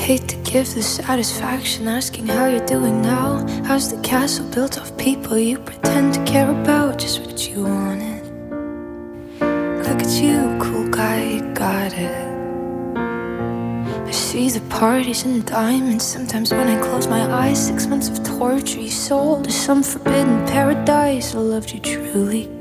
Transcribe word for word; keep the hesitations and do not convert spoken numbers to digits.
hate to give the satisfaction asking how you're doing now. How's the castle built of people you pretend to care about? Just what you wanted. Look at you, cool guy, you got it. I see the parties and diamonds. Sometimes when I close my eyes, six months of torture you sold to some forbidden paradise. I loved you truly.